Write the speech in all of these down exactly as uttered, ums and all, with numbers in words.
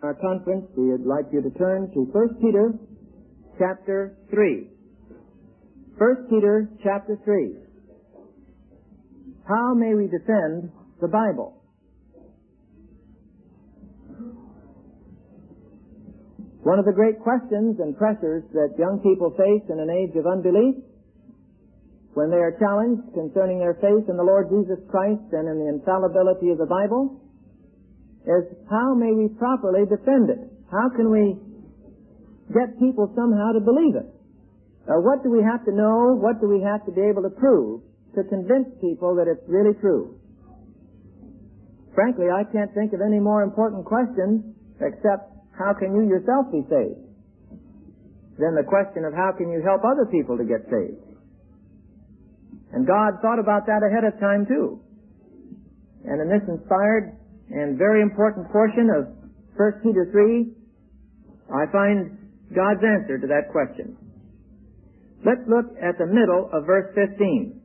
Our conference, we would like you to turn to First Peter chapter three. First Peter chapter three. How may we defend the Bible? One of the great questions and pressures that young people face in an age of unbelief, when they are challenged concerning their faith in the Lord Jesus Christ and in the infallibility of the Bible, is how may we properly defend it? How can we get people somehow to believe it? Uh, what do we have to know? What do we have to be able to prove to convince people that it's really true? Frankly, I can't think of any more important question except how can you yourself be saved than the question of how can you help other people to get saved. And God thought about that ahead of time too. And in this inspired and very important portion of First Peter three, I find God's answer to that question. Let's look at the middle of verse fifteen.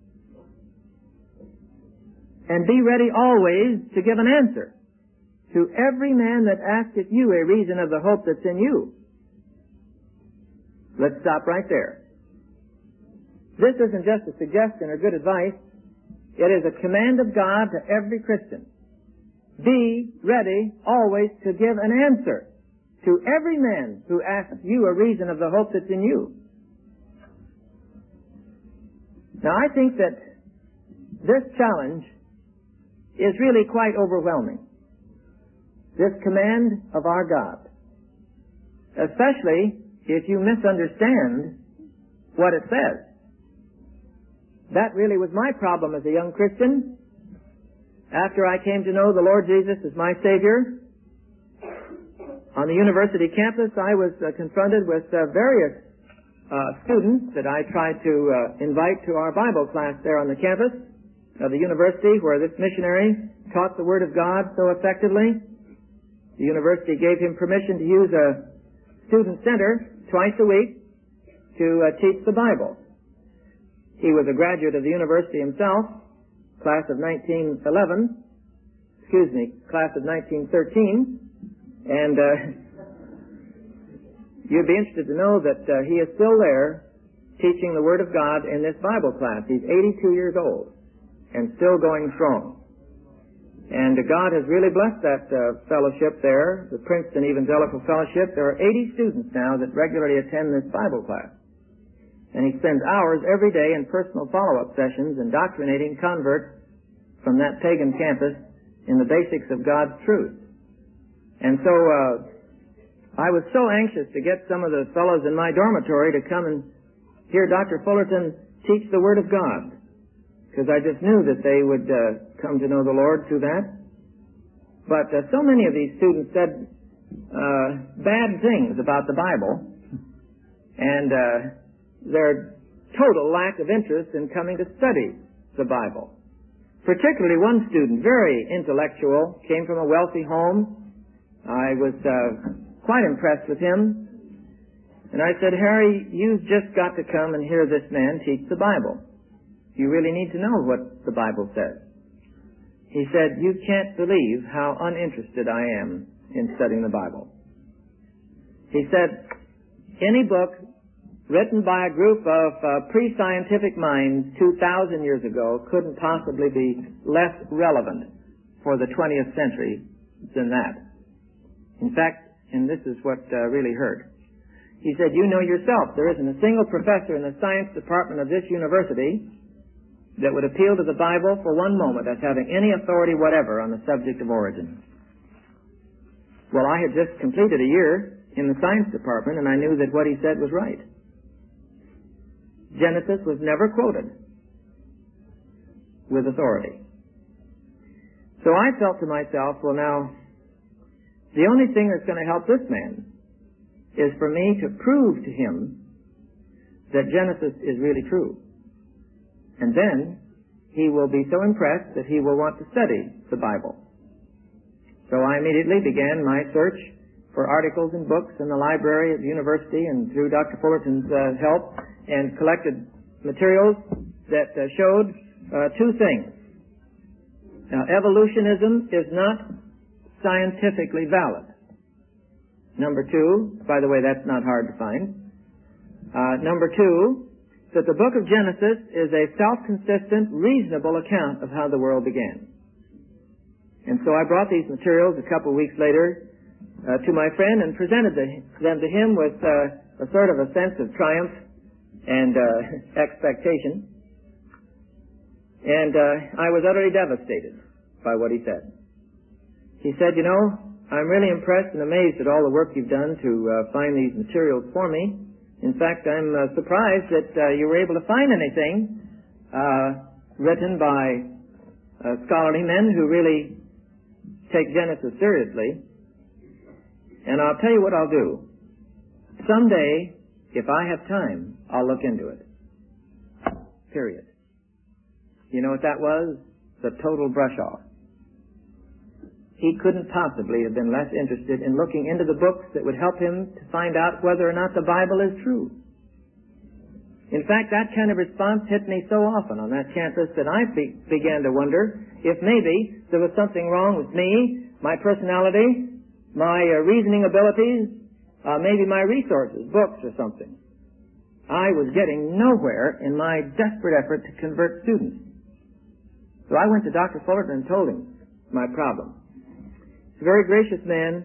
And be ready always to give an answer to every man that asketh you a reason of the hope that's in you. Let's stop right there. This isn't just a suggestion or good advice. It is a command of God to every Christian. Be ready always to give an answer to every man who asks you a reason of the hope that's in you. Now, I think that this challenge is really quite overwhelming. This command of our God. Especially if you misunderstand what it says. That really was my problem as a young Christian. After I came to know the Lord Jesus as my Savior, on the university campus I was uh, confronted with uh, various uh, students that I tried to uh, invite to our Bible class there on the campus of the university where this missionary taught the Word of God so effectively. The university gave him permission to use a student center twice a week to uh, teach the Bible. He was a graduate of the university himself, class of nineteen eleven, excuse me, class of nineteen thirteen, and uh, you'd be interested to know that uh, he is still there teaching the Word of God in this Bible class. He's eighty-two years old and still going strong. And uh, God has really blessed that uh, fellowship there, the Princeton Evangelical Fellowship. There are eighty students now that regularly attend this Bible class. And he spends hours every day in personal follow-up sessions indoctrinating converts from that pagan campus in the basics of God's truth. And so uh, I was so anxious to get some of the fellows in my dormitory to come and hear Doctor Fullerton teach the Word of God, because I just knew that they would uh, come to know the Lord through that. But uh, so many of these students said uh, bad things about the Bible, and uh, their total lack of interest in coming to study the Bible. Particularly one student, very intellectual, came from a wealthy home. I was uh, quite impressed with him. And I said, Harry, you've just got to come and hear this man teach the Bible. You really need to know what the Bible says. He said, you can't believe how uninterested I am in studying the Bible. He said, any book written by a group of uh, pre-scientific minds two thousand years ago couldn't possibly be less relevant for the twentieth century than that. In fact, and this is what uh, really hurt, he said, you know yourself, there isn't a single professor in the science department of this university that would appeal to the Bible for one moment as having any authority whatever on the subject of origin. Well, I had just completed a year in the science department, and I knew that what he said was right. Genesis was never quoted with authority. So I felt to myself, well now, the only thing that's going to help this man is for me to prove to him that Genesis is really true. And then he will be so impressed that he will want to study the Bible. So I immediately began my search for articles and books in the library at the university, and through Doctor Fullerton's uh, help, and collected materials that uh, showed uh, two things. Now, evolutionism is not scientifically valid. Number two, by the way, that's not hard to find. Uh, number two, that the book of Genesis is a self-consistent, reasonable account of how the world began. And so I brought these materials a couple of weeks later uh, to my friend and presented the, them to him with uh, a sort of a sense of triumph and uh, expectation. And uh, I was utterly devastated by what he said. He said, you know, I'm really impressed and amazed at all the work you've done to uh, find these materials for me. In fact, I'm uh, surprised that uh, you were able to find anything uh, written by uh, scholarly men who really take Genesis seriously. And I'll tell you what I'll do. Someday, if I have time, I'll look into it. Period. You know what that was? The total brush-off. He couldn't possibly have been less interested in looking into the books that would help him to find out whether or not the Bible is true. In fact, that kind of response hit me so often on that campus that I be- began to wonder if maybe there was something wrong with me, my personality, my uh, reasoning abilities, uh, maybe my resources, books or something. I was getting nowhere in my desperate effort to convert students. So I went to Doctor Fullerton and told him my problem. He's a very gracious man,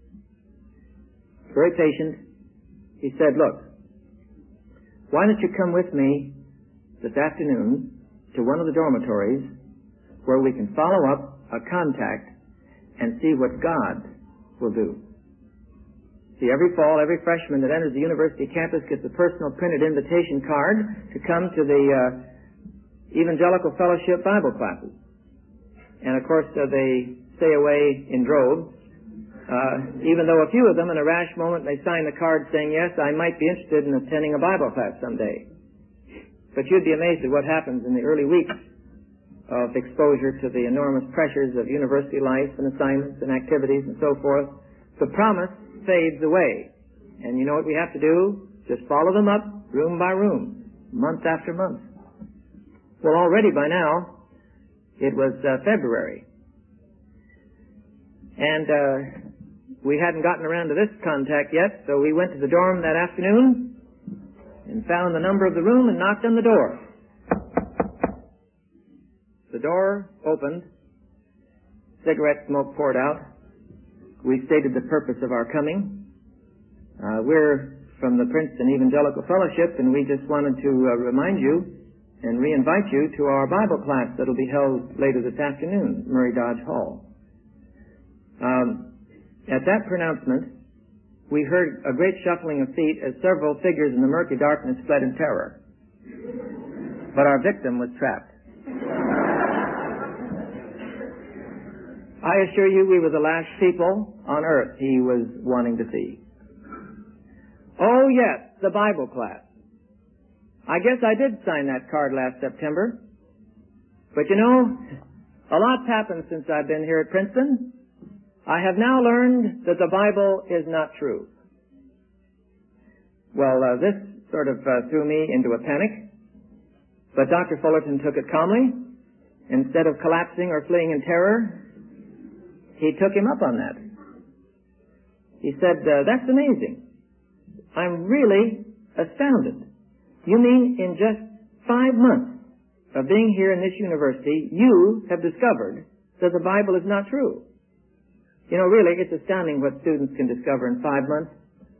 very patient. He said, look, why don't you come with me this afternoon to one of the dormitories where we can follow up a contact and see what God will do. See, every fall, every freshman that enters the university campus gets a personal printed invitation card to come to the uh, Evangelical Fellowship Bible classes. And of course, uh, they stay away in droves, uh, even though a few of them in a rash moment they sign the card saying, yes, I might be interested in attending a Bible class someday. But you'd be amazed at what happens in the early weeks of exposure to the enormous pressures of university life and assignments and activities and so forth. The promise fades away. And you know what we have to do? Just follow them up room by room, month after month. Well, already by now, it was uh, February. And uh, we hadn't gotten around to this contact yet, so we went to the dorm that afternoon and found the number of the room and knocked on the door. The door opened. Cigarette smoke poured out. We stated the purpose of our coming. Uh, we're from the Princeton Evangelical Fellowship, and we just wanted to uh, remind you and re-invite you to our Bible class that will be held later this afternoon, Murray Dodge Hall. Um, at that pronouncement, we heard a great shuffling of feet as several figures in the murky darkness fled in terror. But our victim was trapped. I assure you we were the last people on earth he was wanting to see. Oh yes, the Bible class. I guess I did sign that card last September. But you know, a lot's happened since I've been here at Princeton. I have now learned that the Bible is not true. Well, uh, this sort of uh, threw me into a panic. But Doctor Fullerton took it calmly. Instead of collapsing or fleeing in terror, he took him up on that. He said, uh, that's amazing. I'm really astounded. You mean in just five months of being here in this university, you have discovered that the Bible is not true? You know, really, it's astounding what students can discover in five months.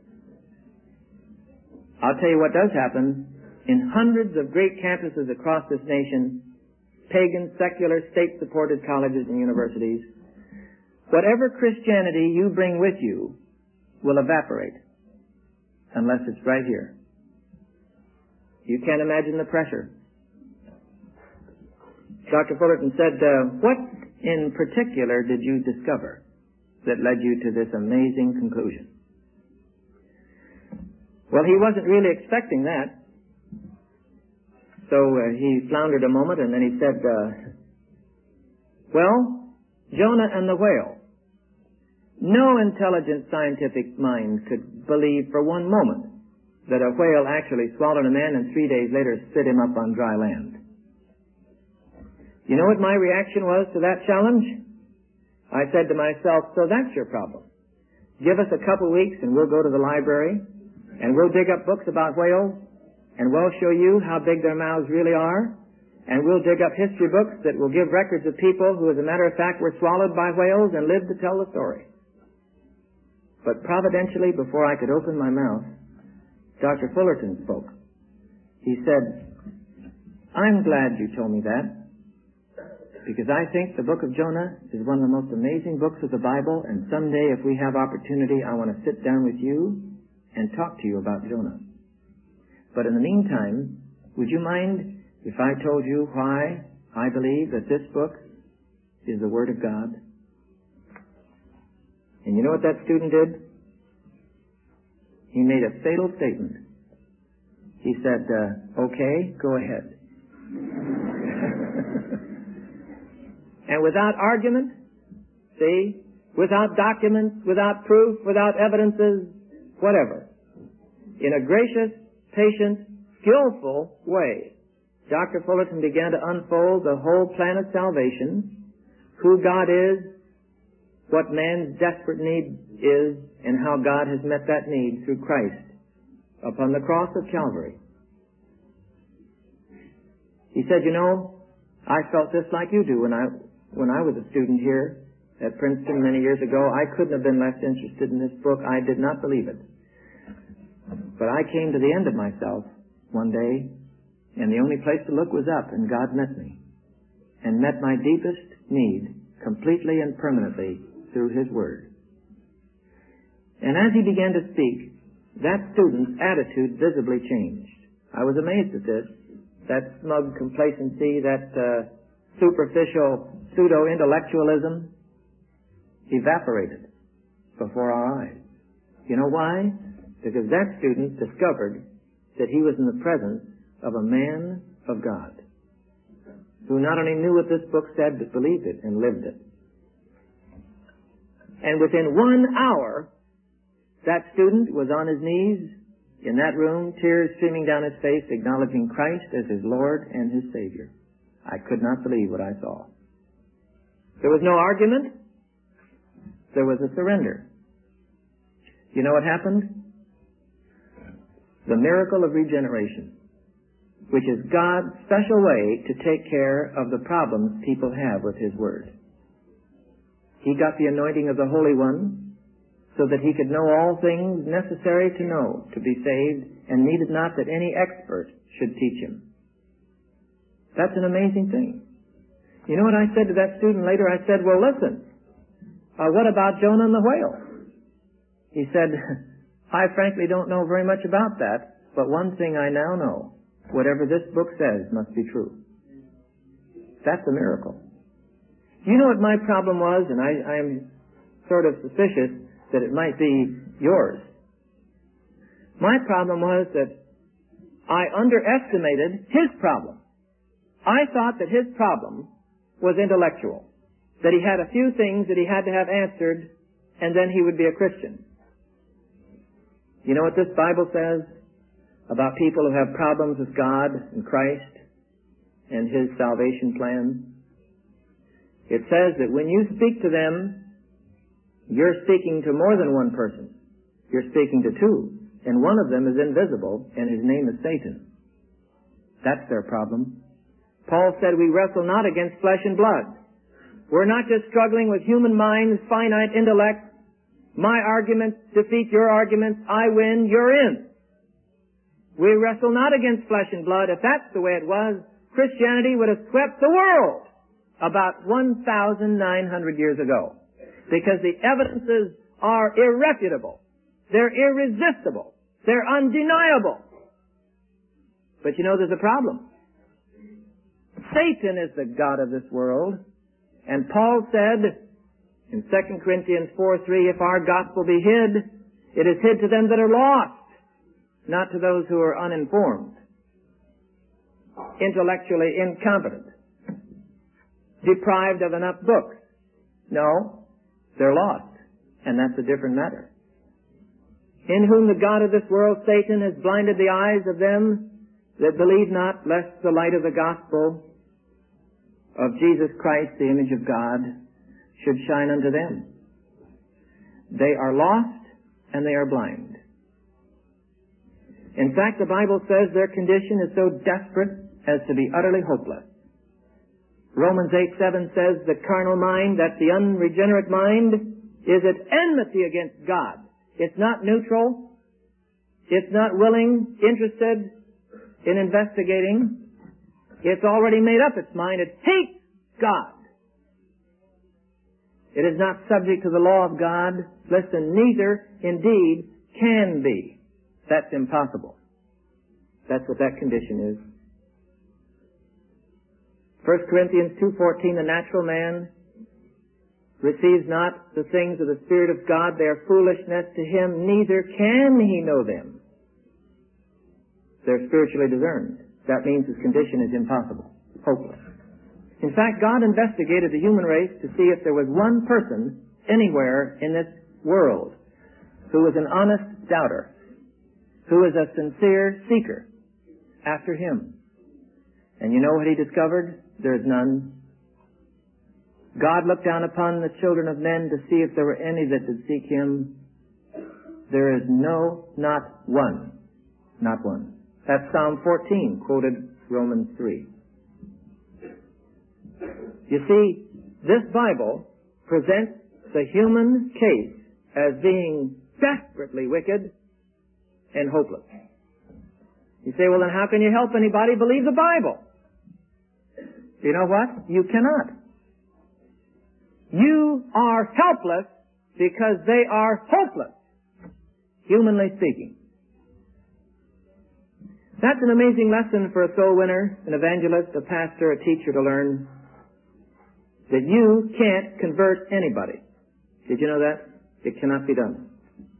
I'll tell you what does happen. In hundreds of great campuses across this nation, pagan, secular, state-supported colleges and universities, whatever Christianity you bring with you will evaporate unless it's right here. You can't imagine the pressure. Doctor Fullerton said, uh, what in particular did you discover that led you to this amazing conclusion? Well, he wasn't really expecting that. So uh, he floundered a moment and then he said, uh, well, Jonah and the whale. No intelligent scientific mind could believe for one moment that a whale actually swallowed a man and three days later spit him up on dry land. You know what my reaction was to that challenge? I said to myself, so that's your problem. give us a couple weeks and we'll go to the library and we'll dig up books about whales and we'll show you how big their mouths really are, and we'll dig up history books that will give records of people who, as a matter of fact, were swallowed by whales and lived to tell the story. But providentially, before I could open my mouth, Doctor Fullerton spoke. He said, "I'm glad you told me that, because I think the book of Jonah is one of the most amazing books of the Bible, and someday, if we have opportunity, I want to sit down with you and talk to you about Jonah. But in the meantime, would you mind if I told you why I believe that this book is the Word of God?" And you know what that student did? He made a fatal statement. He said, uh, okay, go ahead. And without argument, see, without documents, without proof, without evidences, whatever, in a gracious, patient, skillful way, Doctor Fullerton began to unfold the whole plan of salvation, who God is, what man's desperate need is, and how God has met that need through Christ upon the cross of Calvary. He said, you know, I felt just like you do when I when I was a student here at Princeton many years ago. I couldn't have been less interested in this book. I did not believe it. But I came to the end of myself one day, and the only place to look was up, and God met me and met my deepest need completely and permanently through His Word. And as he began to speak, that student's attitude visibly changed. I was amazed at this. That smug complacency, that uh, superficial pseudo-intellectualism evaporated before our eyes. You know why? Because that student discovered that he was in the presence of a man of God who not only knew what this book said, but believed it and lived it. And within one hour, that student was on his knees in that room, tears streaming down his face, acknowledging Christ as his Lord and his Savior. I could not believe what I saw. There was no argument. There was a surrender. You know what happened? The miracle of regeneration, which is God's special way to take care of the problems people have with His Word. He got the anointing of the Holy One so that he could know all things necessary to know to be saved, and needed not that any expert should teach him. That's an amazing thing. You know what I said to that student later? I said, well, listen, uh, what about Jonah and the whale? He said, I frankly don't know very much about that, but one thing I now know, whatever this book says must be true. That's a miracle. You know what my problem was, and I, I'm sort of suspicious that it might be yours. My problem was that I underestimated his problem. I thought that his problem was intellectual, that he had a few things that he had to have answered, and then he would be a Christian. You know what this Bible says about people who have problems with God and Christ and His salvation plan? It says that when you speak to them, you're speaking to more than one person. You're speaking to two. And one of them is invisible, and his name is Satan. That's their problem. Paul said we wrestle not against flesh and blood. We're not just struggling with human minds, finite intellect. My arguments defeat your arguments. I win, you're in. We wrestle not against flesh and blood. If that's the way it was, Christianity would have swept the world about one thousand nine hundred years ago. Because the evidences are irrefutable. They're irresistible. They're undeniable. But you know, there's a problem. Satan is the god of this world. And Paul said in Second Corinthians four three, if our gospel be hid, it is hid to them that are lost, not to those who are uninformed, intellectually incompetent, deprived of enough books. No. They're lost, and that's a different matter. In whom the god of this world, Satan, has blinded the eyes of them that believe not, lest the light of the gospel of Jesus Christ, the image of God, should shine unto them. They are lost and they are blind. In fact, the Bible says their condition is so desperate as to be utterly hopeless. Romans eight seven says the carnal mind, that's the unregenerate mind, is at enmity against God. It's not neutral. It's not willing, interested in investigating. It's already made up its mind. It hates God. It is not subject to the law of God. Listen, neither indeed can be. That's impossible. That's what that condition is. First Corinthians two fourteen, the natural man receives not the things of the Spirit of God. They are foolishness to him, neither can he know them. They're spiritually discerned. That means his condition is impossible, hopeless. In fact, God investigated the human race to see if there was one person anywhere in this world who was an honest doubter, who was a sincere seeker after him. And you know what he discovered? There's none. God looked down upon the children of men to see if there were any that did seek him. There is no, not one. Not one. That's Psalm fourteen, quoted Romans three. You see, this Bible presents the human case as being desperately wicked and hopeless. You say, well, then how can you help anybody believe the Bible? You know what? You cannot. You are helpless because they are hopeless, humanly speaking. That's an amazing lesson for a soul winner, an evangelist, a pastor, a teacher to learn. That you can't convert anybody. Did you know that? It cannot be done.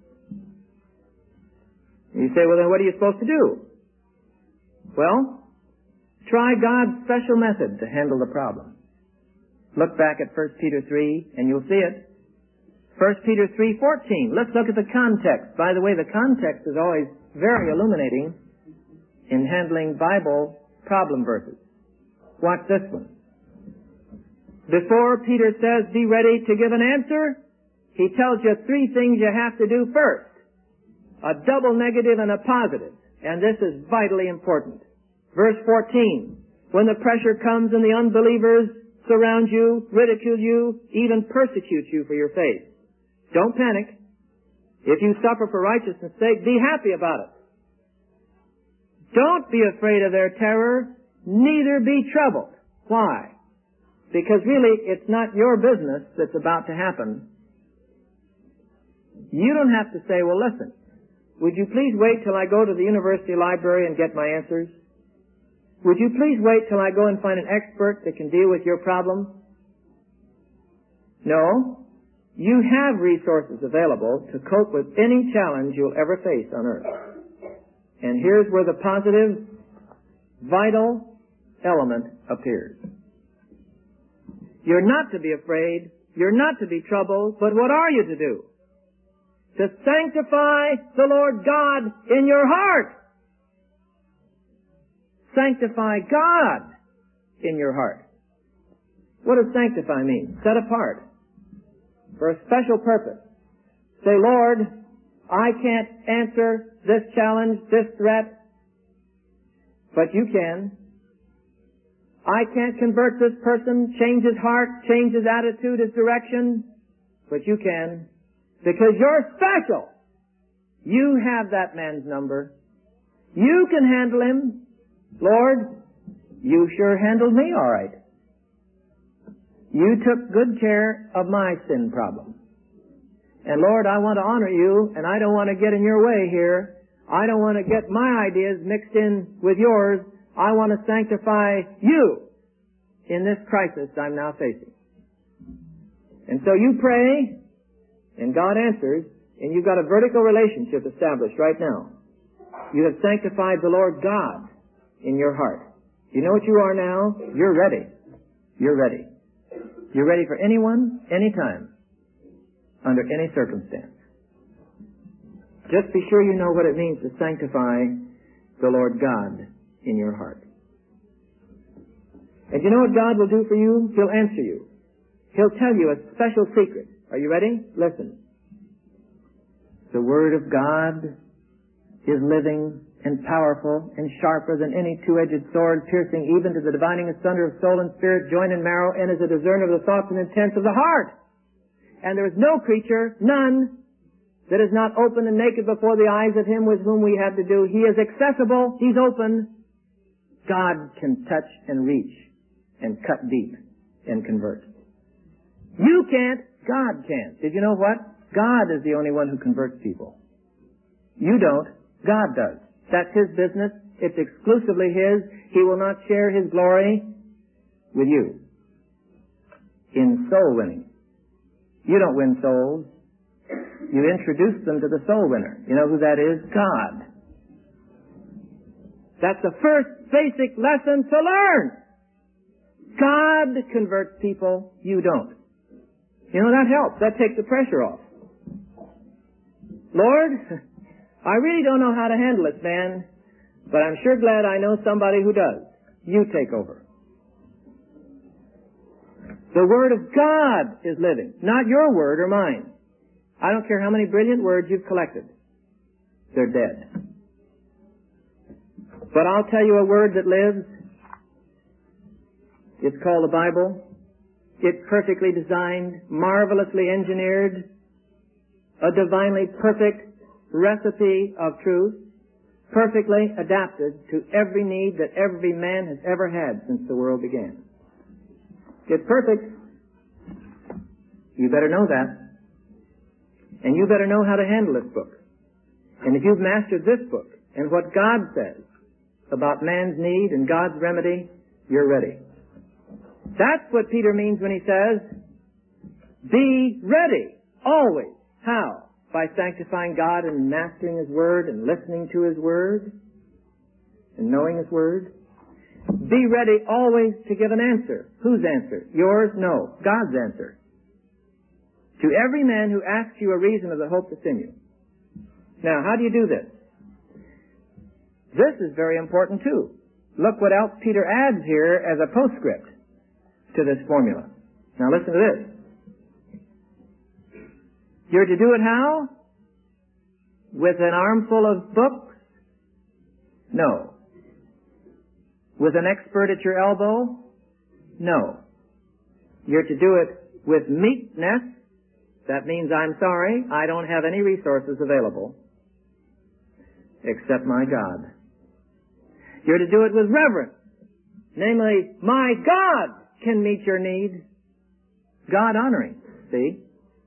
You say, well, then what are you supposed to do? Well, try God's special method to handle the problem. Look back at First Peter three, and you'll see it. First Peter three fourteen. Let's look at the context. By the way, the context is always very illuminating in handling Bible problem verses. Watch this one. Before Peter says, be ready to give an answer, he tells you three things you have to do first. A double negative and a positive. And this is vitally important. Verse fourteen. When the pressure comes and the unbelievers surround you, ridicule you, even persecute you for your faith, don't panic. If you suffer for righteousness' sake, be happy about it. Don't be afraid of their terror, neither be troubled. Why? Because really, it's not your business that's about to happen. You don't have to say, well, listen, would you please wait till I go to the university library and get my answers? Would you please wait till I go and find an expert that can deal with your problem? No. You have resources available to cope with any challenge you'll ever face on earth. And here's where the positive, vital element appears. You're not to be afraid. You're not to be troubled. But what are you to do? To sanctify the Lord God in your heart. Sanctify God in your heart. What does sanctify mean? Set apart. For a special purpose. Say, Lord, I can't answer this challenge, this threat, but you can. I can't convert this person, change his heart, change his attitude, his direction, but you can. Because you're special. You have that man's number. You can handle him. Lord, you sure handled me all right. You took good care of my sin problem. And Lord, I want to honor you, and I don't want to get in your way here. I don't want to get my ideas mixed in with yours. I want to sanctify you in this crisis I'm now facing. And so you pray, and God answers, and you've got a vertical relationship established right now. You have sanctified the Lord God in your heart. You know what you are now? You're ready. You're ready. You're ready for anyone, anytime, under any circumstance. Just be sure you know what it means to sanctify the Lord God in your heart. And you know what God will do for you? He'll answer you. He'll tell you a special secret. Are you ready? Listen. The Word of God is living and powerful and sharper than any two-edged sword, piercing even to the dividing asunder of soul and spirit, joint and marrow, and is a discerner of the thoughts and intents of the heart. And there is no creature, none, that is not open and naked before the eyes of Him with whom we have to do. He is accessible. He's open. God can touch and reach and cut deep and convert. You can't. God can. Did you know what? God is the only one who converts people. You don't. God does. That's His business. It's exclusively His. He will not share His glory with you in soul winning. You don't win souls. You introduce them to the soul winner. You know who that is? God. That's the first basic lesson to learn. God converts people. You don't. You know, that helps. That takes the pressure off. Lord, I really don't know how to handle this man, but I'm sure glad I know somebody who does. You take over. The Word of God is living, not your word or mine. I don't care how many brilliant words you've collected. They're dead. But I'll tell you a word that lives. It's called the Bible. It's perfectly designed, marvelously engineered, a divinely perfect recipe of truth, perfectly adapted to every need that every man has ever had since the world began. It's perfect. You better know that. And you better know how to handle this book. And if you've mastered this book and what God says about man's need and God's remedy, you're ready. That's what Peter means when he says, be ready, always. How? By sanctifying God and mastering His Word and listening to His Word and knowing His Word. Be ready always to give an answer. Whose answer? Yours? No. God's answer. To every man who asks you a reason of the hope that's in you. Now, how do you do this? This is very important too. Look what else Peter adds here as a postscript to this formula. Now listen to this. You're to do it how? With an armful of books? No. With an expert at your elbow? No. You're to do it with meekness. That means I'm sorry, I don't have any resources available except my God. You're to do it with reverence. Namely, my God can meet your need. God honoring, see?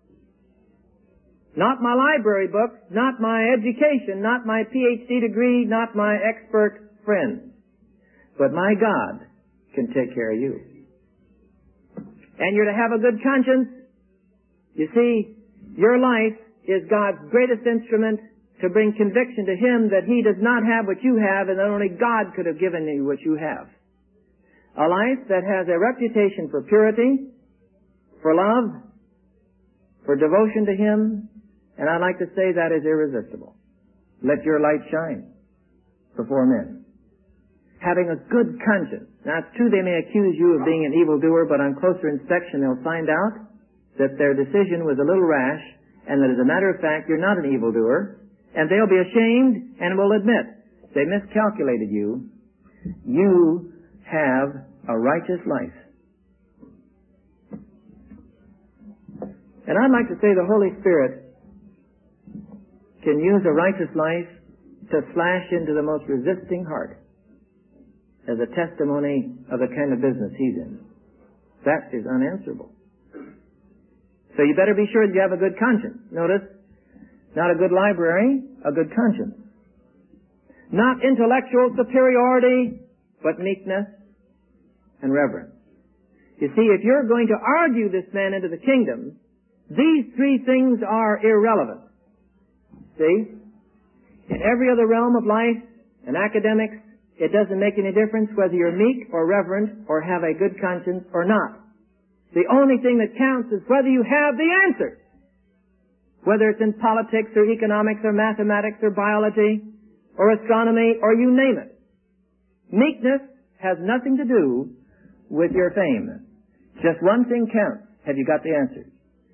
Not my library books, not my education, not my P H D degree, not my expert friends. But my God can take care of you. And you're to have a good conscience. You see, your life is God's greatest instrument to bring conviction to Him that He does not have what you have and that only God could have given you what you have. A life that has a reputation for purity, for love, for devotion to Him, and I'd like to say that is irresistible. Let your light shine before men. Having a good conscience. Now it's true they may accuse you of being an evildoer, but on closer inspection they'll find out that their decision was a little rash, and that as a matter of fact you're not an evildoer, and they'll be ashamed and will admit they miscalculated you. You have a righteous life. And I'd like to say the Holy Spirit can use a righteous life to flash into the most resisting heart as a testimony of the kind of business He's in. That is unanswerable. So you better be sure that you have a good conscience. Notice, not a good library, a good conscience. Not intellectual superiority, but meekness and reverence. You see, if you're going to argue this man into the kingdom, these three things are irrelevant. See? In every other realm of life and academics, it doesn't make any difference whether you're meek or reverent or have a good conscience or not. The only thing that counts is whether you have the answers. Whether it's in politics or economics or mathematics or biology or astronomy or you name it. Meekness has nothing to do with your fame. Just one thing counts. Have you got the answers?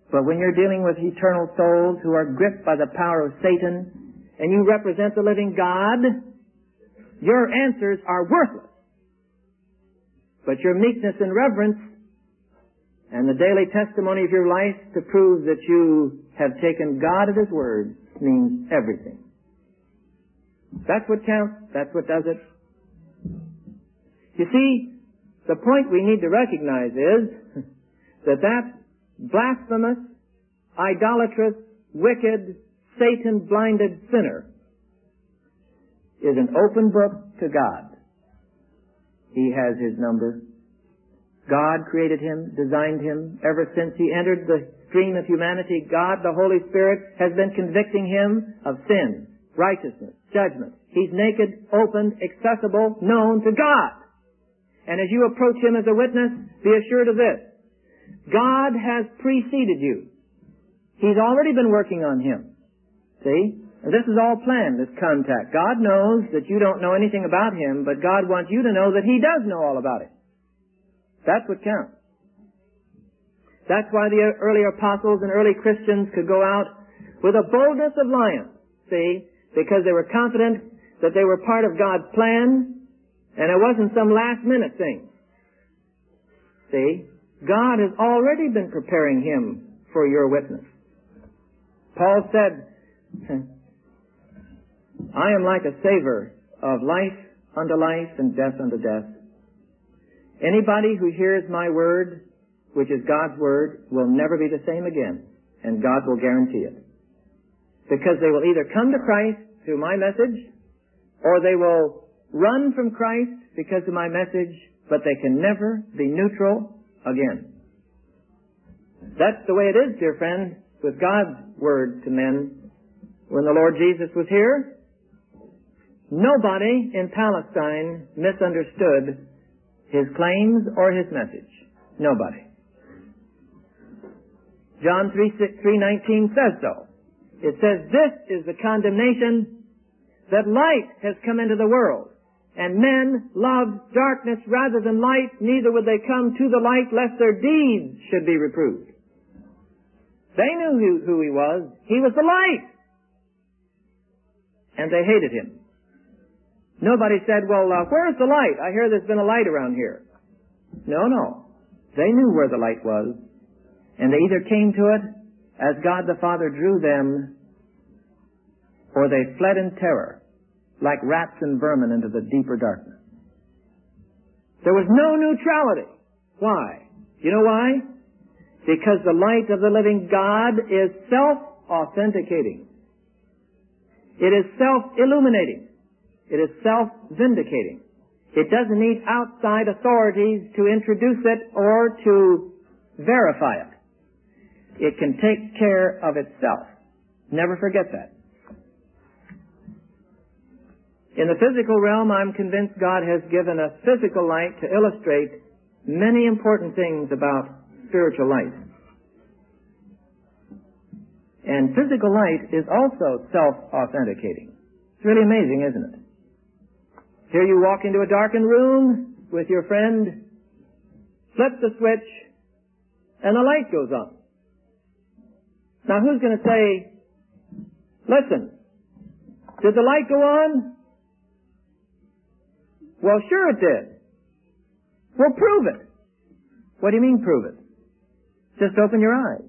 But when you're dealing with eternal souls who are gripped by the power of Satan, and you represent the living God, your answers are worthless. But your meekness and reverence and the daily testimony of your life to prove that you have taken God at His word means everything. That's what counts. That's what does it. You see, the point we need to recognize is that that blasphemous, idolatrous, wicked, Satan-blinded sinner is an open book to God. He has his number. God created him, designed him. Ever since he entered the stream of humanity, God, the Holy Spirit, has been convicting him of sin, righteousness, judgment. He's naked, open, accessible, known to God. And as you approach him as a witness, be assured of this. God has preceded you. He's already been working on him. See? And this is all planned, this contact. God knows that you don't know anything about him, but God wants you to know that he does know all about it. That's what counts. That's why the early apostles and early Christians could go out with a boldness of lions. See? Because they were confident that they were part of God's plan, and it wasn't some last minute thing. See? God has already been preparing him for your witness. Paul said, I am like a savor of life unto life and death unto death. Anybody who hears my word, which is God's word, will never be the same again, and God will guarantee it. Because they will either come to Christ through my message, or they will run from Christ because of my message, but they can never be neutral again. That's the way it is, dear friend, with God's word to men. When the Lord Jesus was here, nobody in Palestine misunderstood his claims or his message. Nobody. John three nineteen says so. It says, this is the condemnation, that light has come into the world, and men loved darkness rather than light, neither would they come to the light lest their deeds should be reproved. They knew who, who he was. He was the light. And they hated him. Nobody said, well, uh, where's the light? I hear there's been a light around here. No, no. They knew where the light was. And they either came to it as God the Father drew them, or they fled in terror, like rats and vermin into the deeper darkness. There was no neutrality. Why? You know why? Because the light of the living God is self-authenticating. It is self-illuminating. It is self-vindicating. It doesn't need outside authorities to introduce it or to verify it. It can take care of itself. Never forget that. In the physical realm, I'm convinced God has given us physical light to illustrate many important things about spiritual light. And physical light is also self-authenticating. It's really amazing, isn't it? Here you walk into a darkened room with your friend, flip the switch, and the light goes on. Now who's going to say, listen, did the light go on? Well, sure it did. Well, prove it. What do you mean prove it? Just open your eyes.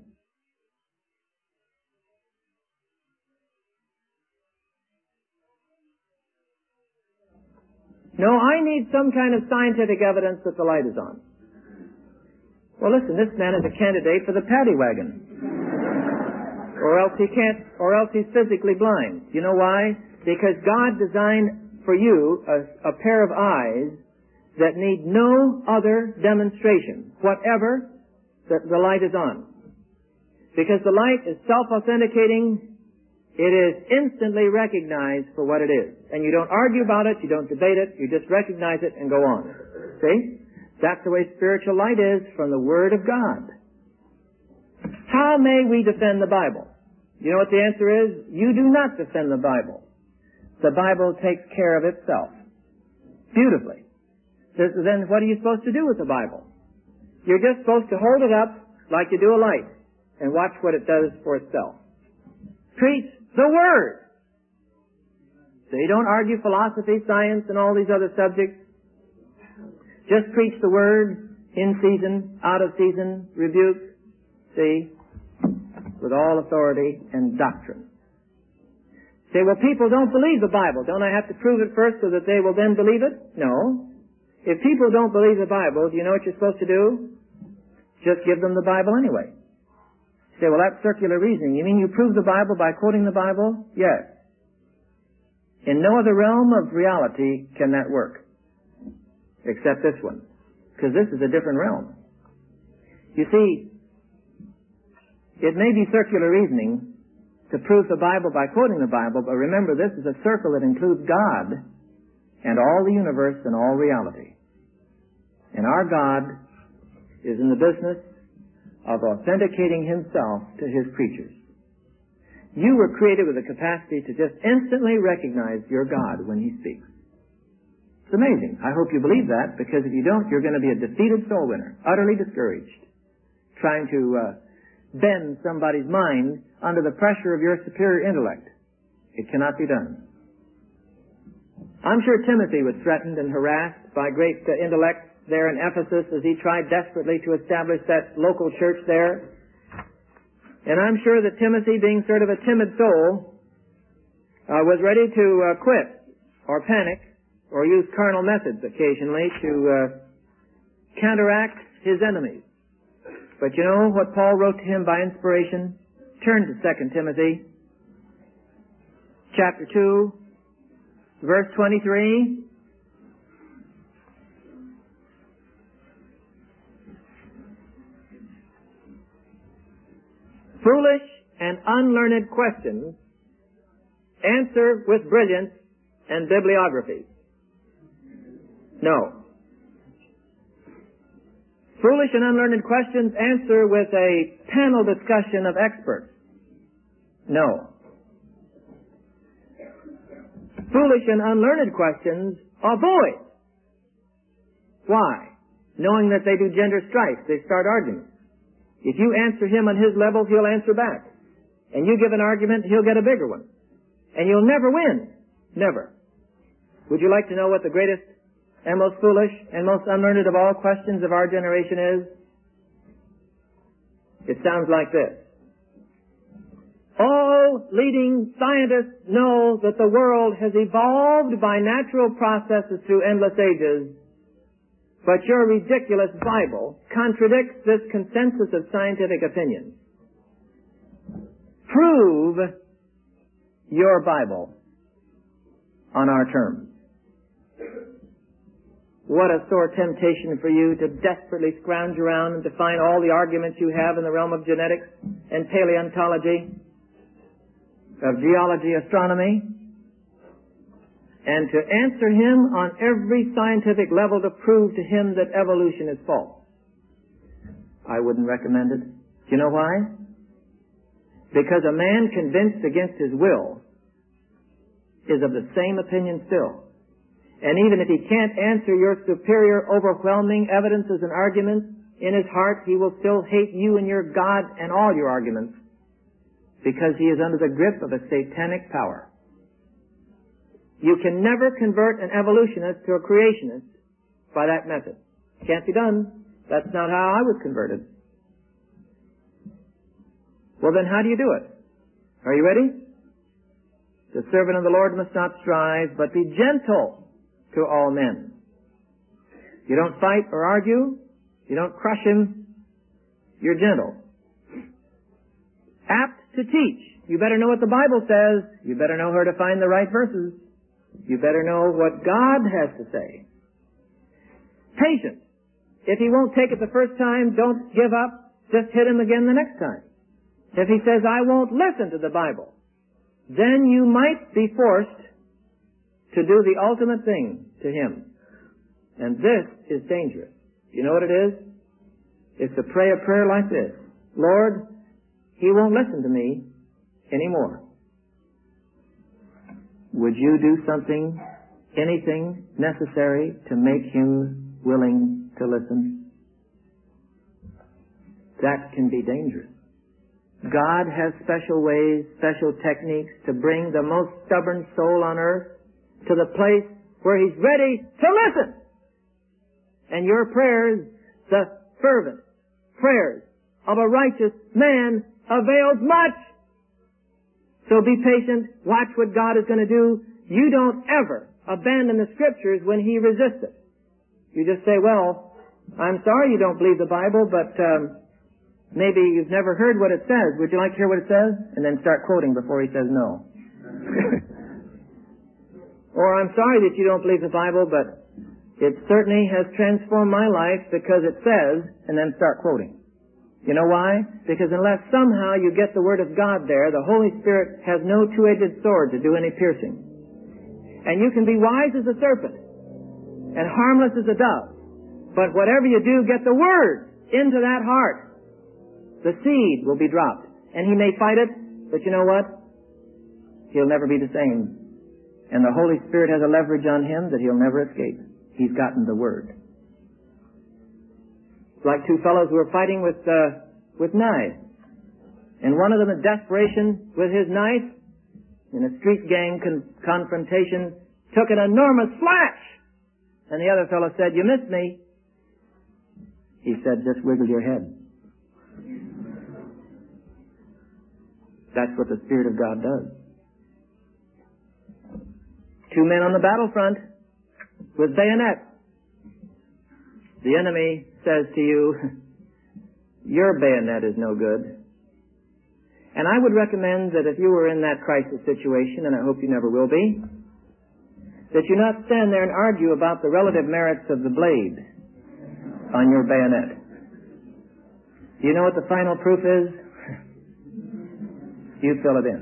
No, I need some kind of scientific evidence that the light is on. Well, listen, this man is a candidate for the paddy wagon. Or else he can't, or else he's physically blind. You know why? Because God designed for you a, a pair of eyes that need no other demonstration, whatever that the light is on. Because the light is self-authenticating, it is instantly recognized for what it is. And you don't argue about it, you don't debate it, you just recognize it and go on. See? That's the way spiritual light is from the Word of God. How may we defend the Bible? You know what the answer is? You do not defend the Bible. The Bible takes care of itself. Beautifully. Then what are you supposed to do with the Bible? You're just supposed to hold it up like you do a light and watch what it does for itself. Preach the Word. So you don't argue philosophy, science, and all these other subjects. Just preach the Word, in season, out of season, rebuke, see, with all authority and doctrine. Say, well, people don't believe the Bible. Don't I have to prove it first so that they will then believe it? No. If people don't believe the Bible, do you know what you're supposed to do? Just give them the Bible anyway. Say, well, that's circular reasoning. You mean you prove the Bible by quoting the Bible? Yes. In no other realm of reality can that work, except this one, because this is a different realm. You see, it may be circular reasoning to prove the Bible by quoting the Bible, but remember, this is a circle that includes God and all the universe and all reality. And our God is in the business of authenticating Himself to His creatures. You were created with the capacity to just instantly recognize your God when He speaks. It's amazing. I hope you believe that, because if you don't, you're going to be a defeated soul winner, utterly discouraged, trying to uh, bend somebody's mind under the pressure of your superior intellect. It cannot be done. I'm sure Timothy was threatened and harassed by great uh, intellects there in Ephesus as he tried desperately to establish that local church there. And I'm sure that Timothy, being sort of a timid soul, uh, was ready to uh, quit or panic or use carnal methods occasionally to uh, counteract his enemies. But you know what Paul wrote to him by inspiration? Turn to Second Timothy chapter two, verse twenty-three. Foolish and unlearned questions answer with brilliance and bibliography. No. Foolish and unlearned questions answer with a panel discussion of experts. No. Foolish and unlearned questions avoid. Why? Knowing that they do gender strife, they start arguments. If you answer him on his level, he'll answer back. And you give an argument, he'll get a bigger one. And you'll never win. Never. Would you like to know what the greatest and most foolish and most unlearned of all questions of our generation is? It sounds like this. All leading scientists know that the world has evolved by natural processes through endless ages, but your ridiculous Bible contradicts this consensus of scientific opinion. Prove your Bible on our terms. What a sore temptation for you to desperately scrounge around and to find all the arguments you have in the realm of genetics and paleontology, of geology, astronomy, and to answer him on every scientific level to prove to him that evolution is false. I wouldn't recommend it. Do you know why? Because a man convinced against his will is of the same opinion still. And even if he can't answer your superior, overwhelming evidences and arguments, in his heart he will still hate you and your God and all your arguments, because he is under the grip of a satanic power. You can never convert an evolutionist to a creationist by that method. Can't be done. That's not how I was converted. Well, then how do you do it? Are you ready? The servant of the Lord must not strive, but be gentle to all men. You don't fight or argue. You don't crush him. You're gentle. Apt to teach. You better know what the Bible says. You better know where to find the right verses. You better know what God has to say. Patient. If he won't take it the first time, don't give up. Just hit him again the next time. If he says, I won't listen to the Bible, then you might be forced to do the ultimate thing to him. And this is dangerous. You know what it is? It's to pray a prayer like this. Lord, he won't listen to me anymore. Would you do something, anything necessary to make him willing to listen? That can be dangerous. God has special ways, special techniques to bring the most stubborn soul on earth to the place where he's ready to listen. And your prayers, the fervent prayers of a righteous man, avails much. So be patient. Watch what God is going to do. You don't ever abandon the Scriptures when he resists it. You just say, well, I'm sorry you don't believe the Bible, but um, maybe you've never heard what it says. Would you like to hear what it says? And then start quoting before he says no. Or, I'm sorry that you don't believe the Bible, but it certainly has transformed my life because it says, and then start quoting. You know why? Because unless somehow you get the Word of God there, the Holy Spirit has no two-edged sword to do any piercing. And you can be wise as a serpent and harmless as a dove. But whatever you do, get the Word into that heart. The seed will be dropped. And he may fight it, but you know what? He'll never be the same. And the Holy Spirit has a leverage on him that he'll never escape. He's gotten the Word. It's like two fellows who were fighting with, uh, with knives. And one of them in desperation with his knife, in a street gang con- confrontation, took an enormous slash. And the other fellow said, you missed me. He said, just wiggle your head. That's what the Spirit of God does. Two men on the battlefront with bayonets. The enemy says to you, your bayonet is no good. And I would recommend that if you were in that crisis situation, and I hope you never will be, that you not stand there and argue about the relative merits of the blade on your bayonet. Do you know what the final proof is? You fill it in.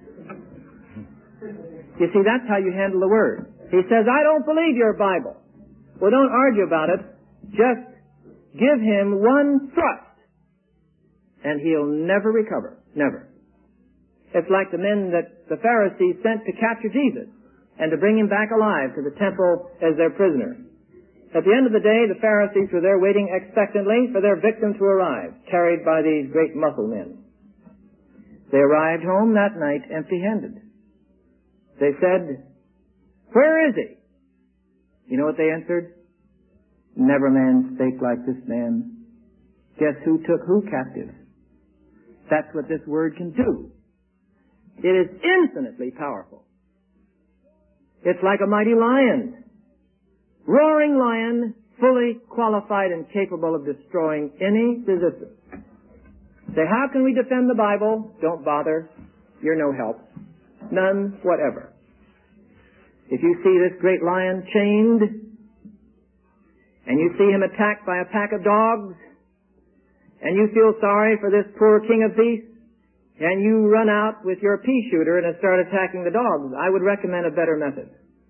You see, that's how you handle the Word. He says, I don't believe your Bible. Well, don't argue about it. Just give him one thrust, and he'll never recover. Never. It's like the men that the Pharisees sent to capture Jesus and to bring him back alive to the temple as their prisoner. At the end of the day, the Pharisees were there waiting expectantly for their victim to arrive, carried by these great muscle men. They arrived home that night empty-handed. They said, where is he? You know what they answered? Never man spake like this man. Guess who took who captive? That's what this Word can do. It is infinitely powerful. It's like a mighty lion. Roaring lion, fully qualified and capable of destroying any resistance. Say, how can we defend the Bible? Don't bother. You're no help. None whatever. If you see this great lion chained, and you see him attacked by a pack of dogs, and you feel sorry for this poor king of beasts, and you run out with your pea shooter and start attacking the dogs, I would recommend a better method.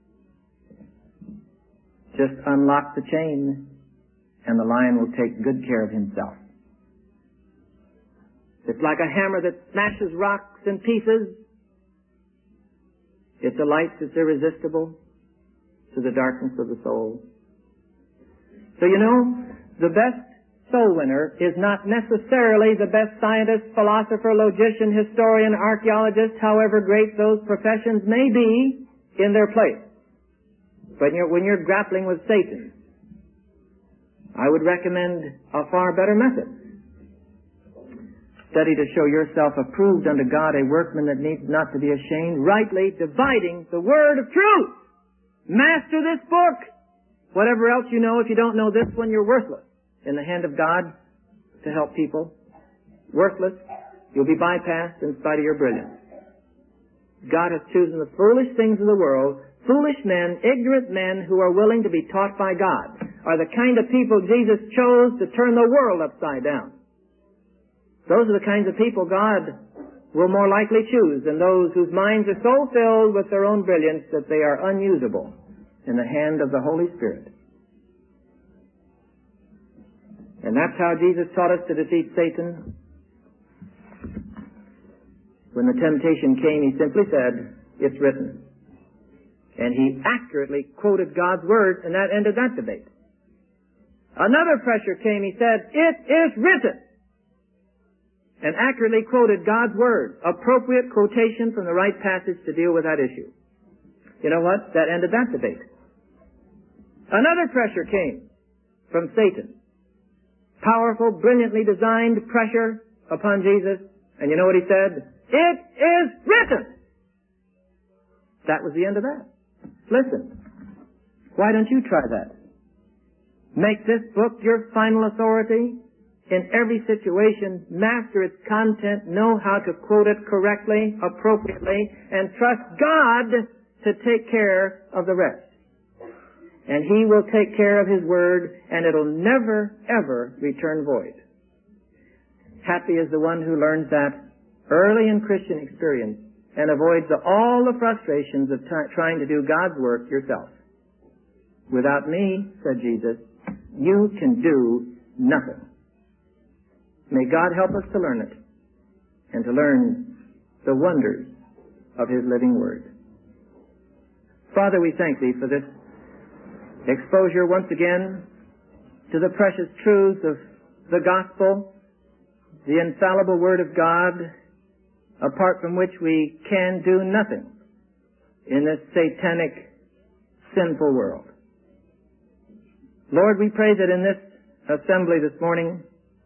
Just unlock the chain, and the lion will take good care of himself. It's like a hammer that smashes rocks in pieces. It's a light that's irresistible to the darkness of the soul. So you know, the best soul winner is not necessarily the best scientist, philosopher, logician, historian, archaeologist, however great those professions may be in their place. But you're, when you're grappling with Satan, I would recommend a far better method. Study to show yourself approved unto God, a workman that needs not to be ashamed, rightly dividing the word of truth. Master this book. Whatever else you know, if you don't know this one, you're worthless in the hand of God to help people. Worthless. You'll be bypassed in spite of your brilliance. God has chosen the foolish things of the world, foolish men, ignorant men who are willing to be taught by God, are the kind of people Jesus chose to turn the world upside down. Those are the kinds of people God will more likely choose than those whose minds are so filled with their own brilliance that they are unusable in the hand of the Holy Spirit. And that's how Jesus taught us to defeat Satan. When the temptation came, he simply said, it's written. And he accurately quoted God's word, and that ended that debate. Another pressure came, he said, it is written. and accurately quoted God's Word, appropriate quotation from the right passage to deal with that issue. You know what? That ended that debate. Another pressure came from Satan. Powerful, brilliantly designed pressure upon Jesus. And you know what he said? It is written! That was the end of that. Listen, why don't you try that? Make this book your final authority in every situation, master its content, know how to quote it correctly, appropriately, and trust God to take care of the rest. And He will take care of His Word, and it'll never, ever return void. Happy is the one who learns that early in Christian experience and avoids the, all the frustrations of t- trying to do God's work yourself. Without me, said Jesus, you can do nothing. May God help us to learn it and to learn the wonders of His living Word. Father, we thank Thee for this exposure once again to the precious truths of the gospel, the infallible Word of God, apart from which we can do nothing in this satanic, sinful world. Lord, we pray that in this assembly this morning,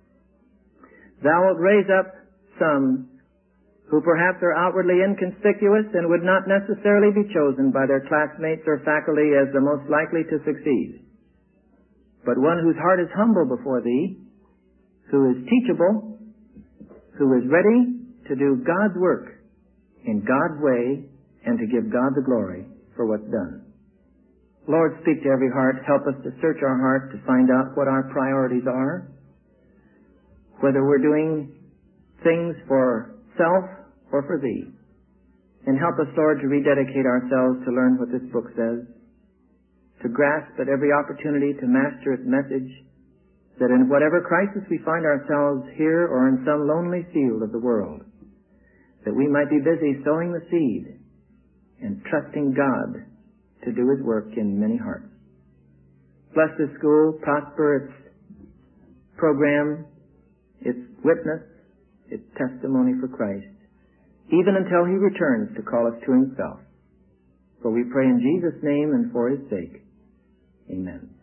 Thou wilt raise up some who perhaps are outwardly inconspicuous and would not necessarily be chosen by their classmates or faculty as the most likely to succeed, but one whose heart is humble before Thee, who is teachable, who is ready to do God's work in God's way and to give God the glory for what's done. Lord, speak to every heart. Help us to search our heart to find out what our priorities are, whether we're doing things for self or for Thee. And help us, Lord, to rededicate ourselves to learn what this book says, to grasp at every opportunity to master its message, that in whatever crisis we find ourselves here or in some lonely field of the world, that we might be busy sowing the seed and trusting God to do His work in many hearts. Bless this school, prosper its program, its witness, its testimony for Christ, even until He returns to call us to Himself. For we pray in Jesus' name and for His sake. Amen.